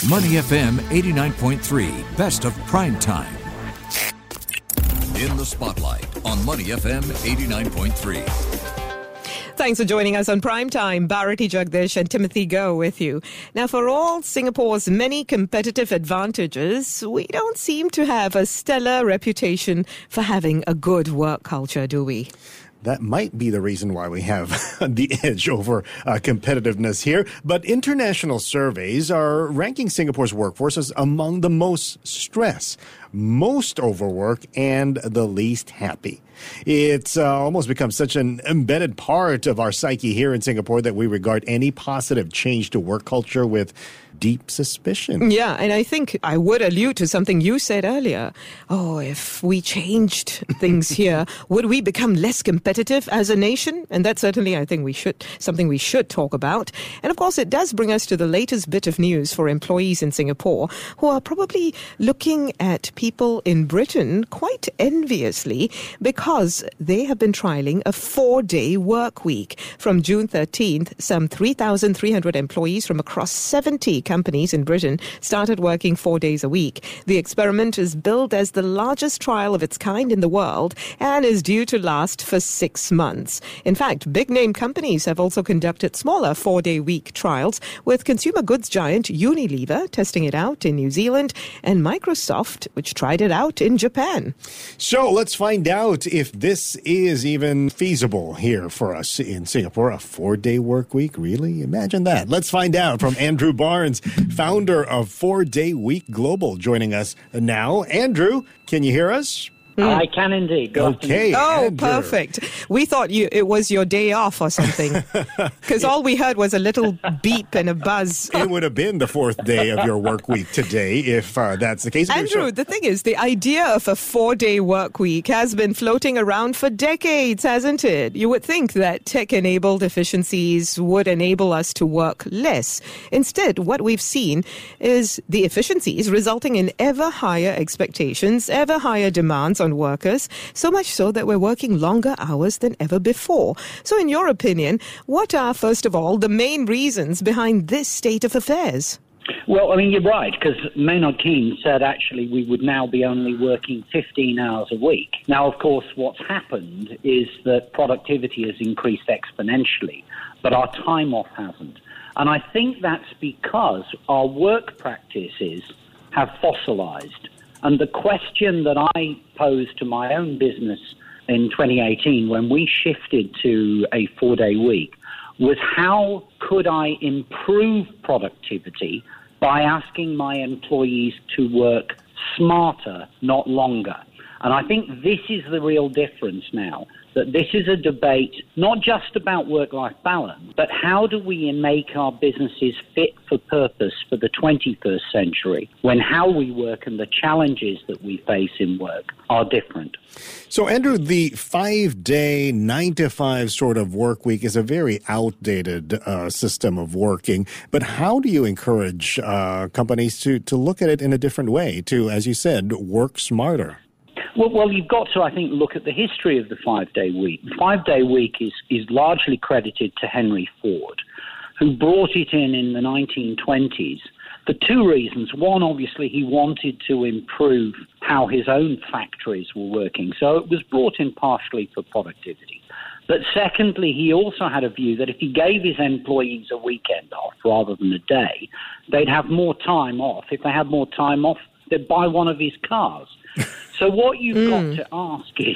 Money FM 89.3, best of prime time. In the spotlight on Money FM 89.3. Thanks for joining us on Primetime. Bharati Jagdish and Timothy Go with you. Now, for all Singapore's many competitive advantages, we don't seem to have a stellar reputation for having a good work culture, do we? That might be the reason why we have the edge over competitiveness here. But international surveys are ranking Singapore's workforce as among the most stressed, most overworked, and the least happy. It's almost become such an embedded part of our psyche here in Singapore that we regard any positive change to work culture with deep suspicion. Yeah, and I think I would allude to something you said earlier. Oh, if we changed things here, would we become less competitive as a nation? And that's certainly, I think, something we should talk about. And of course, it does bring us to the latest bit of news for employees in Singapore who are probably looking at people in Britain quite enviously because they have been trialing a 4-day work week. From June 13th, some 3,300 employees from across 70 companies in Britain started working 4 days a week. The experiment is billed as the largest trial of its kind in the world and is due to last for 6 months. In fact, big-name companies have also conducted smaller 4-day week trials, with consumer goods giant Unilever testing it out in New Zealand and Microsoft, which tried it out in Japan. So let's find out if this is even feasible here for us in Singapore. A 4-day work week, really? Imagine that. Let's find out from Andrew Barnes, founder of 4-Day Week Global, joining us now. Andrew, can you hear us? I can indeed. Okay. Oh, Andrew. perfect. We thought it was your day off or something, because all we heard was a little beep and a buzz. It would have been the 4th day of your work week today if that's the case. Andrew, the thing is, the idea of a 4-day work week has been floating around for decades, hasn't it? You would think that tech-enabled efficiencies would enable us to work less. Instead, what we've seen is the efficiencies resulting in ever higher expectations, ever higher demands on workers, so much so that we're working longer hours than ever before. So in your opinion, what are, first of all, the main reasons behind this state of affairs? Well, I mean, you're right, because Maynard Keynes said actually we would now be only working 15 hours a week. Now, of course, what's happened is that productivity has increased exponentially, but our time off hasn't. And I think that's because our work practices have fossilized. And the question that I posed to my own business in 2018 when we shifted to a 4-day week was how could I improve productivity by asking my employees to work smarter, not longer. And I think this is the real difference now, that this is a debate not just about work-life balance, but how do we make our businesses fit for purpose for the 21st century when how we work and the challenges that we face in work are different. So, Andrew, the 5-day, 9-to-5 sort of work week is a very outdated system of working. But how do you encourage companies to look at it in a different way, to, as you said, work smarter? Well, you've got to, I think, look at the history of the 5-day week. The 5-day week is largely credited to Henry Ford, who brought it in the 1920s for two reasons. One, obviously, he wanted to improve how his own factories were working, so it was brought in partially for productivity. But secondly, he also had a view that if he gave his employees a weekend off rather than a day, they'd have more time off. If they had more time off, they'd buy one of his cars. So what you've got to ask is,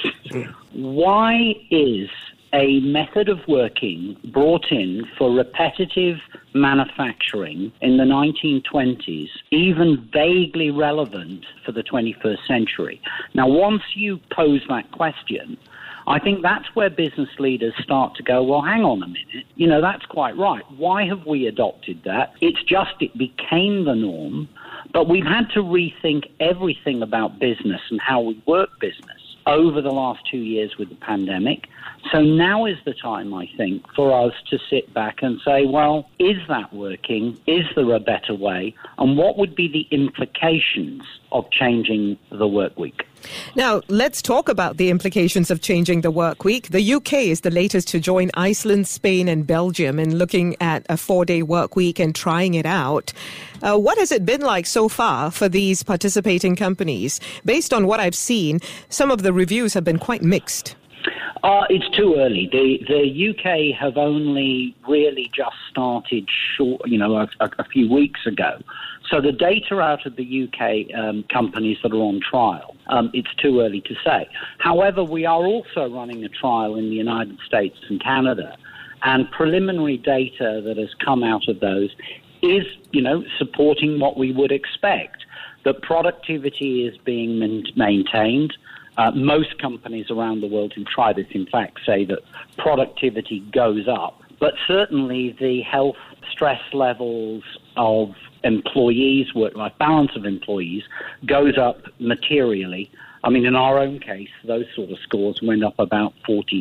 why is a method of working brought in for repetitive manufacturing in the 1920s even vaguely relevant for the 21st century? Now, once you pose that question, I think that's where business leaders start to go, well, hang on a minute, that's quite right. Why have we adopted that? It became the norm. But we've had to rethink everything about business and how we work business over the last 2 years with the pandemic. So now is the time, I think, for us to sit back and say, well, is that working? Is there a better way? And what would be the implications of changing the work week? Now, let's talk about the implications of changing the work week. The UK is the latest to join Iceland, Spain, and Belgium in looking at a 4-day work week and trying it out. What has it been like so far for these participating companies? Based on what I've seen, some of the reviews have been quite mixed. It's too early. The UK have only really just started a few weeks ago. So the data out of the UK companies that are on trial, it's too early to say. However, we are also running a trial in the United States and Canada, and preliminary data that has come out of those is, supporting what we would expect, that productivity is being maintained. Most companies around the world who try this, in fact, say that productivity goes up. But certainly the health stress levels of employees, work-life balance of employees, goes up materially. I mean, in our own case, those sort of scores went up about 40%.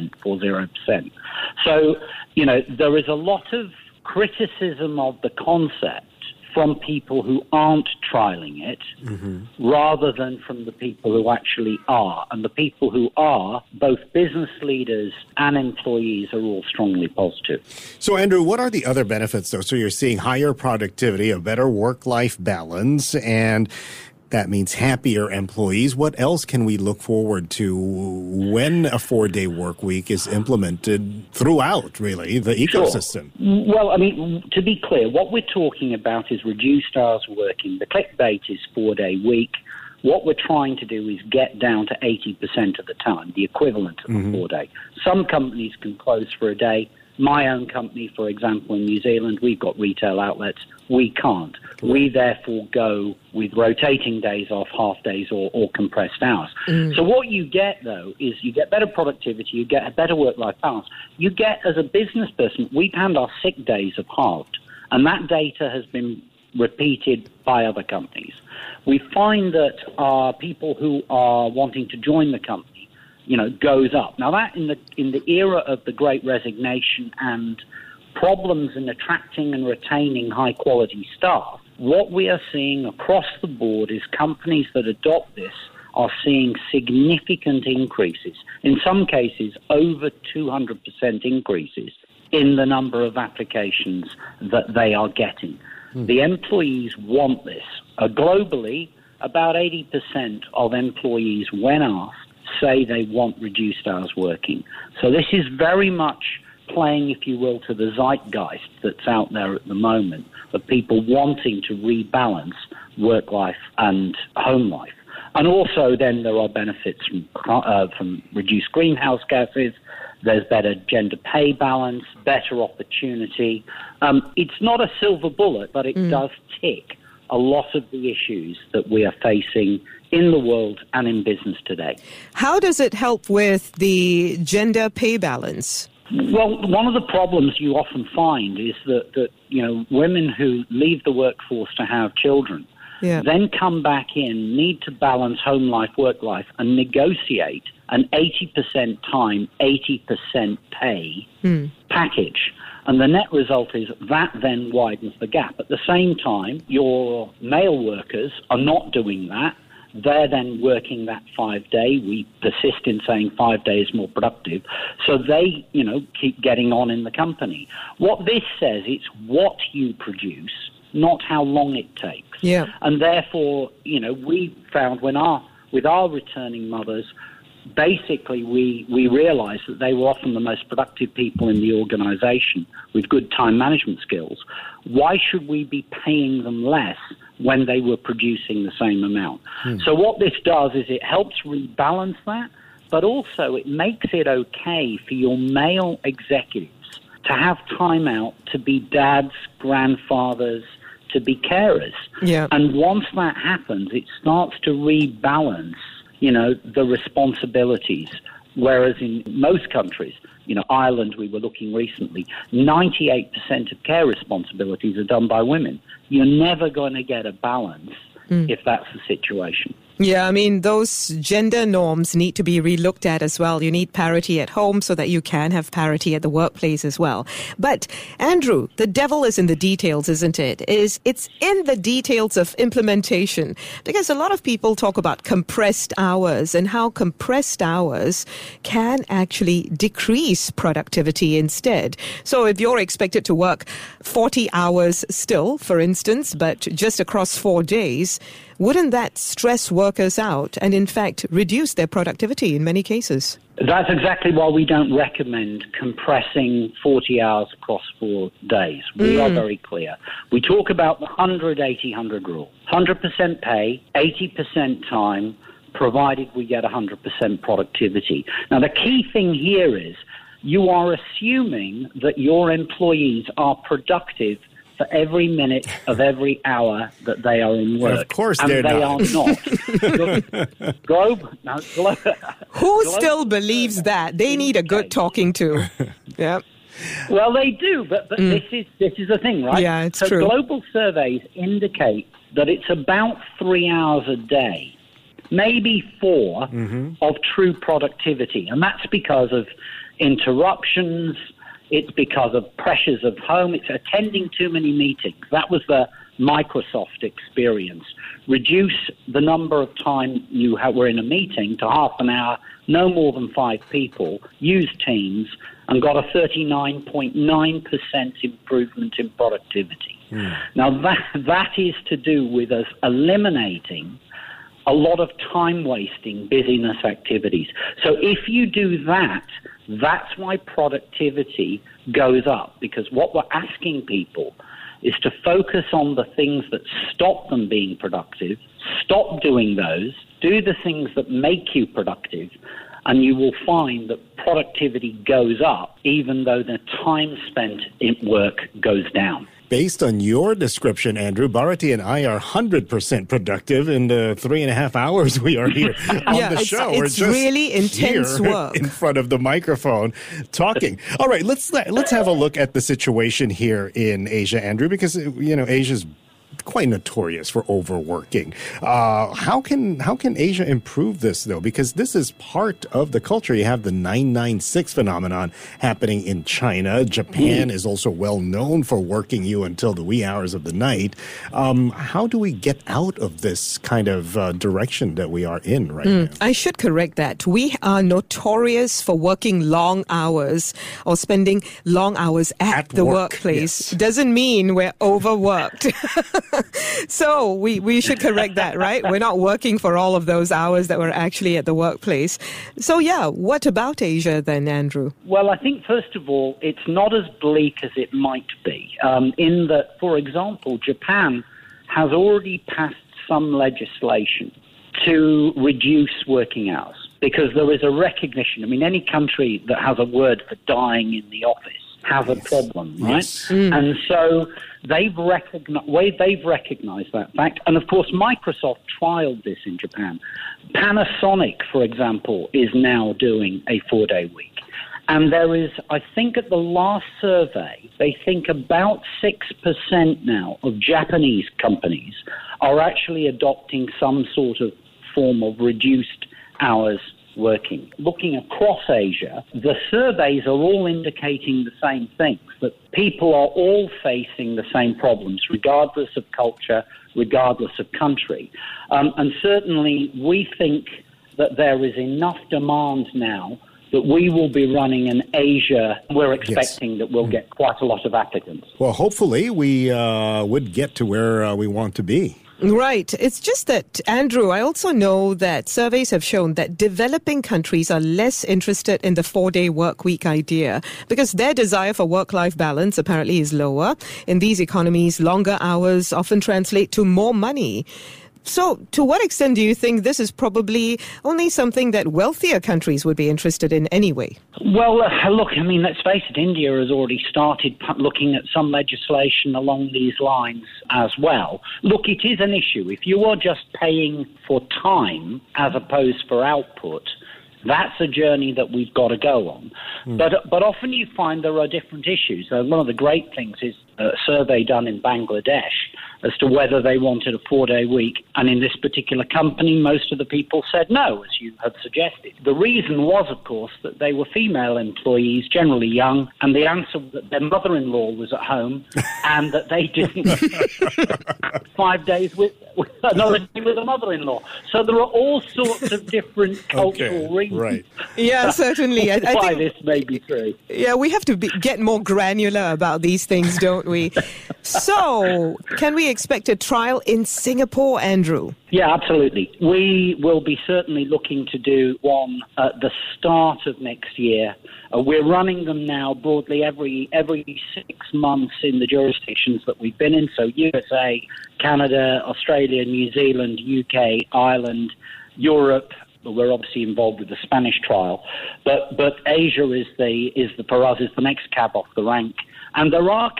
So, there is a lot of criticism of the concept from people who aren't trialing it, rather than from the people who actually are. And the people who are, both business leaders and employees, are all strongly positive. So, Andrew, what are the other benefits, though? So you're seeing higher productivity, a better work-life balance, and that means happier employees. What else can we look forward to when a 4-day work week is implemented throughout, really, the ecosystem? Sure. Well, I mean, to be clear, what we're talking about is reduced hours working. The clickbait is 4-day week. What we're trying to do is get down to 80% of the time, the equivalent of a 4-day. Some companies can close for a day. My own company, for example, in New Zealand, we've got retail outlets. We can't. We therefore go with rotating days off, half days, or compressed hours. So what you get, though, is you get better productivity, you get a better work-life balance. You get, as a business person, we've had our sick days have halved, and that data has been repeated by other companies. We find that our people who are wanting to join the company, goes up. Now, that in the era of the Great Resignation and problems in attracting and retaining high-quality staff, what we are seeing across the board is companies that adopt this are seeing significant increases, in some cases over 200% increases in the number of applications that they are getting. The employees want this. Globally, about 80% of employees, when asked, say they want reduced hours working. So this is very much playing, if you will, to the zeitgeist that's out there at the moment of people wanting to rebalance work life and home life. And also then there are benefits from reduced greenhouse gases. There's better gender pay balance, better opportunity. It's not a silver bullet, but it does tick a lot of the issues that we are facing in the world and in business today. How does it help with the gender pay balance? Well, one of the problems you often find is that women who leave the workforce to have children then come back in, need to balance home life, work life, and negotiate an 80% time, 80% pay package. And the net result is that then widens the gap. At the same time, your male workers are not doing that. They're then working that 5-day. We persist in saying 5 days more productive. So they, keep getting on in the company. What this says, it's what you produce, not how long it takes. Yeah. And therefore, we found with our returning mothers, basically we realized that they were often the most productive people in the organization with good time management skills. Why should we be paying them less when they were producing the same amount? So what this does is it helps rebalance that, but also it makes it okay for your male executives to have time out to be dads, grandfathers, to be carers. Yeah. And once that happens, it starts to rebalance, the responsibilities. Whereas in most countries, Ireland, we were looking recently, 98% of care responsibilities are done by women. You're never going to get a balance if that's the situation. Yeah, I mean, those gender norms need to be relooked at as well. You need parity at home so that you can have parity at the workplace as well. But, Andrew, the devil is in the details, isn't it? It's in the details of implementation. Because a lot of people talk about compressed hours and how compressed hours can actually decrease productivity instead. So if you're expected to work 40 hours still, for instance, but just across 4 days, wouldn't that stress workers out and, in fact, reduce their productivity in many cases? That's exactly why we don't recommend compressing 40 hours across 4 days. We are very clear. We talk about the 100-80-100 rule. 100% pay, 80% time, provided we get 100% productivity. Now, the key thing here is you are assuming that your employees are productive for every minute of every hour that they are in work. Of course and they're they not. are not. Who still believes that? They need a good talking to. Yeah. Well, they do, but this is the thing, right? Yeah, it's so true. Global surveys indicate that it's about 3 hours a day, maybe 4, of true productivity. And that's because of interruptions. It's because of pressures of home. It's attending too many meetings. That was the Microsoft experience. Reduce the number of time you were in a meeting to half an hour, no more than 5 people, use Teams, and got a 39.9% improvement in productivity. Now, that is to do with us eliminating a lot of time-wasting busyness activities. So if you do that, that's why productivity goes up, because what we're asking people is to focus on the things that stop them being productive, stop doing those, do the things that make you productive, and you will find that productivity goes up even though the time spent in work goes down. Based on your description, Andrew, Bharati and I are 100% productive in the 3.5 hours we are here on the show. It's really intense here work in front of the microphone talking. All right, let's have a look at the situation here in Asia, Andrew, because Asia's quite notorious for overworking. How can Asia improve this, though? Because this is part of the culture. You have the 996 phenomenon happening in China. Japan is also well known for working you until the wee hours of the night. How do we get out of this kind of direction that we are in right now? I should correct that. We are notorious for working long hours or spending long hours at the workplace. Yes. Doesn't mean we're overworked. So we should correct that, right? We're not working for all of those hours that we're actually at the workplace. So, yeah, what about Asia then, Andrew? Well, I think, first of all, it's not as bleak as it might be. In that, for example, Japan has already passed some legislation to reduce working hours because there is a recognition. I mean, any country that has a word for dying in the office has a problem, right? Yes. And so they've recognized that fact. And, of course, Microsoft trialed this in Japan. Panasonic, for example, is now doing a 4-day week. And there is, I think at the last survey, they think about 6% now of Japanese companies are actually adopting some sort of form of reduced hours working. Looking across Asia, the surveys are all indicating the same things, that people are all facing the same problems, regardless of culture, regardless of country. And certainly we think that there is enough demand now that we will be running in Asia. We're expecting that we'll get quite a lot of applicants. Well, hopefully we would get to where we want to be. Right. It's just that, Andrew, I also know that surveys have shown that developing countries are less interested in the 4-day work week idea because their desire for work-life balance apparently is lower. In these economies, longer hours often translate to more money. So, to what extent do you think this is probably only something that wealthier countries would be interested in anyway? Well, look, I mean, let's face it, India has already started looking at some legislation along these lines as well. Look, it is an issue. If you are just paying for time as opposed for output, that's a journey that we've got to go on. But often you find there are different issues. One of the great things is a survey done in Bangladesh as to whether they wanted a 4-day week. And in this particular company, most of the people said no, as you had suggested. The reason was, of course, that they were female employees, generally young, and the answer was that their mother-in-law was at home and that they didn't 5 days with another day with a mother-in-law. So there are all sorts of different cultural reasons. Right. Yeah, certainly. I why think this may be true. Yeah, we have to get more granular about these things, don't we? So, can we expect a trial in Singapore, Andrew? Yeah, absolutely. We will be certainly looking to do one at the start of next year. We're running them now broadly every 6 months in the jurisdictions that we've been in, so USA, Canada, Australia, New Zealand, UK, Ireland, Europe. We're obviously involved with the Spanish trial, but Asia is for us the next cab off the rank. And there are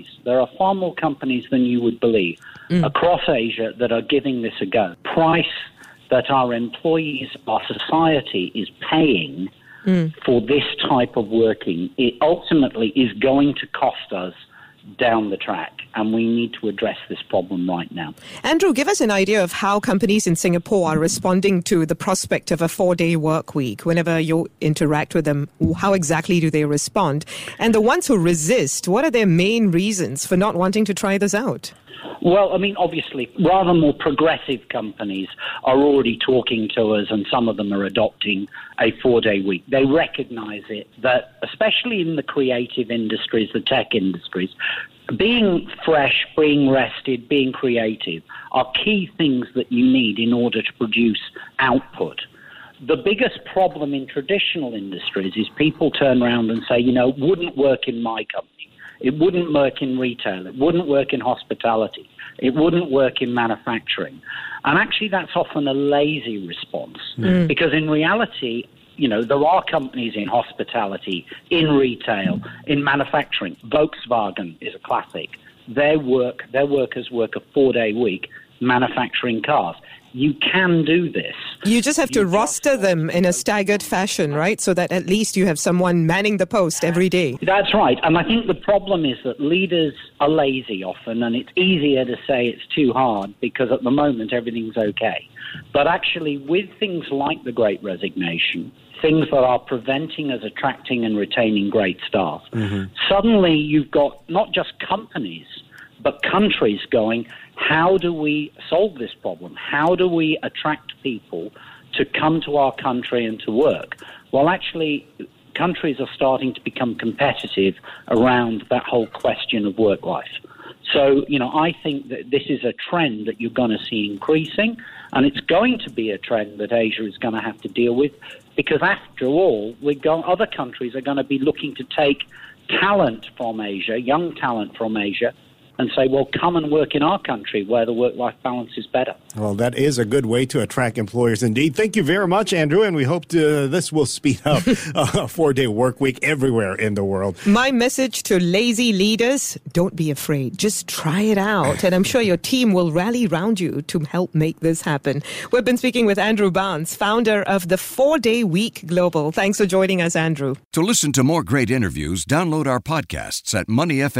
far more companies than you would believe across Asia that are giving this a go. Price that our employees, our society is paying for this type of working, it ultimately is going to cost us down the track, and we need to address this problem right now. Andrew, give us an idea of how companies in Singapore are responding to the prospect of a 4-day work week. Whenever you interact with them, how exactly do they respond? And the ones who resist, what are their main reasons for not wanting to try this out? Well, I mean, obviously, rather more progressive companies are already talking to us, and some of them are adopting a 4-day week. They recognize it, that especially in the creative industries, the tech industries, being fresh, being rested, being creative are key things that you need in order to produce output. The biggest problem in traditional industries is people turn around and say, wouldn't work in my company. It wouldn't work in retail. It wouldn't work in hospitality. It wouldn't work in manufacturing. And actually, that's often a lazy response because in reality, there are companies in hospitality, in retail, in manufacturing. Volkswagen is a classic. Their workers work a 4-day week manufacturing cars. You can do this. You just have to roster them in a staggered fashion, right? So that at least you have someone manning the post every day. That's right. And I think the problem is that leaders are lazy often, and it's easier to say it's too hard because at the moment everything's okay. But actually, with things like the Great Resignation, things that are preventing us attracting and retaining great staff, suddenly you've got not just companies, but countries going, how do we solve this problem? How do we attract people to come to our country and to work? Well, actually, countries are starting to become competitive around that whole question of work life. So, I think that this is a trend that you're going to see increasing, and it's going to be a trend that Asia is going to have to deal with, because after all, other countries are going to be looking to take talent from Asia, young talent from Asia, and say, well, come and work in our country where the work-life balance is better. Well, that is a good way to attract employers indeed. Thank you very much, Andrew, and we hope this will speed up a 4-day work week everywhere in the world. My message to lazy leaders, don't be afraid. Just try it out, and I'm sure your team will rally around you to help make this happen. We've been speaking with Andrew Barnes, founder of the 4-Day Week Global. Thanks for joining us, Andrew. To listen to more great interviews, download our podcasts at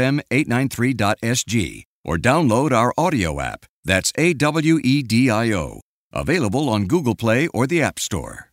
moneyfm893.sg or download our audio app. That's AWEDIO. Available on Google Play or the App Store.